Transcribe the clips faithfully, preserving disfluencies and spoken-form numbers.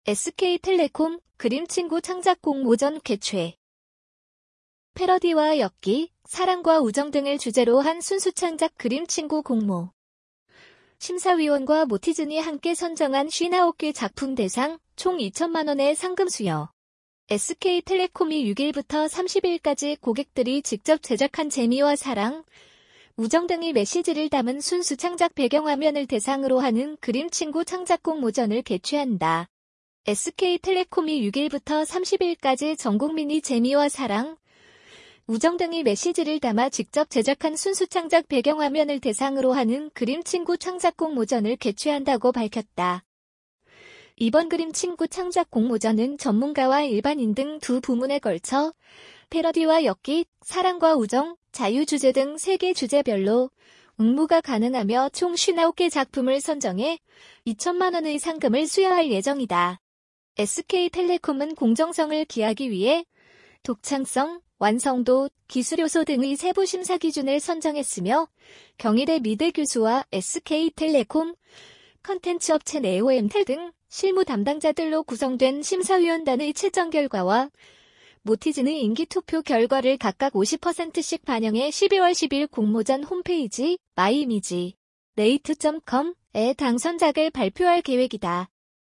에스케이텔레콤 그림친구 창작 공모전 개최. 패러디와 엮기, 사랑과 우정 등을 주제로 한 순수 창작 그림친구 공모. 심사위원과 모티즌이 함께 선정한 오십구 개 작품 대상 총 이천만 원의 상금 수여. 에스케이텔레콤이 육 일부터 삼십 일까지 고객들이 직접 제작한 재미와 사랑, 우정 등의 메시지를 담은 순수 창작 배경화면을 대상으로 하는 그림친구 창작 공모전을 개최한다. 에스케이텔레콤이 육 일부터 삼십 일까지 전국민이 재미와 사랑, 우정 등의 메시지를 담아 직접 제작한 순수 창작 배경화면을 대상으로 하는 그림친구 창작 공모전을 개최한다고 밝혔다. 이번 그림친구 창작 공모전은 전문가와 일반인 등 두 부문에 걸쳐 패러디와 엮기, 사랑과 우정, 자유 주제 등 세 개 주제별로 응모가 가능하며 총 오십구 개 작품을 선정해 이천만 원의 상금을 수여할 예정이다. 에스케이텔레콤은 공정성을 기하기 위해 독창성, 완성도, 기술 요소 등의 세부 심사 기준을 선정했으며 경희대 미대 교수와 에스케이텔레콤, 컨텐츠 업체 네오엠텔 등 실무 담당자들로 구성된 심사위원단의 채점 결과와 모티즌의 인기 투표 결과를 각각 오십 퍼센트씩 반영해 십이월 십일 공모전 홈페이지 마이이미지 레이트 닷 컴에 당선작을 발표할 계획이다.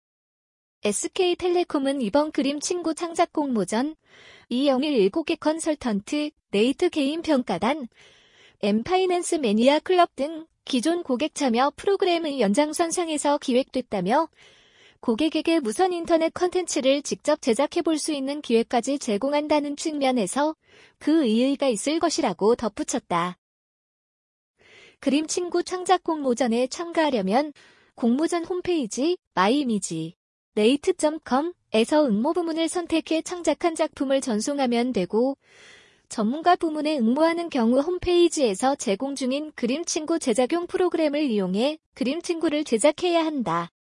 에스케이텔레콤은 이번 그림친구 창작 공모전 이영일 일곱 개 컨설턴트, 네이트 개인 평가단, 엠파이낸스 매니아 클럽 등 기존 고객 참여 프로그램의 연장선상에서 기획됐다며 고객에게 무선 인터넷 콘텐츠를 직접 제작해볼 수 있는 기회까지 제공한다는 측면에서 그 의의가 있을 것이라고 덧붙였다. 그림친구 창작 공모전에 참가하려면 공모전 홈페이지 마이이미지 레이트 닷 컴에서 응모 부문을 선택해 창작한 작품을 전송하면 되고 전문가 부문에 응모하는 경우 홈페이지에서 제공 중인 그림친구 제작용 프로그램을 이용해 그림친구를 제작해야 한다.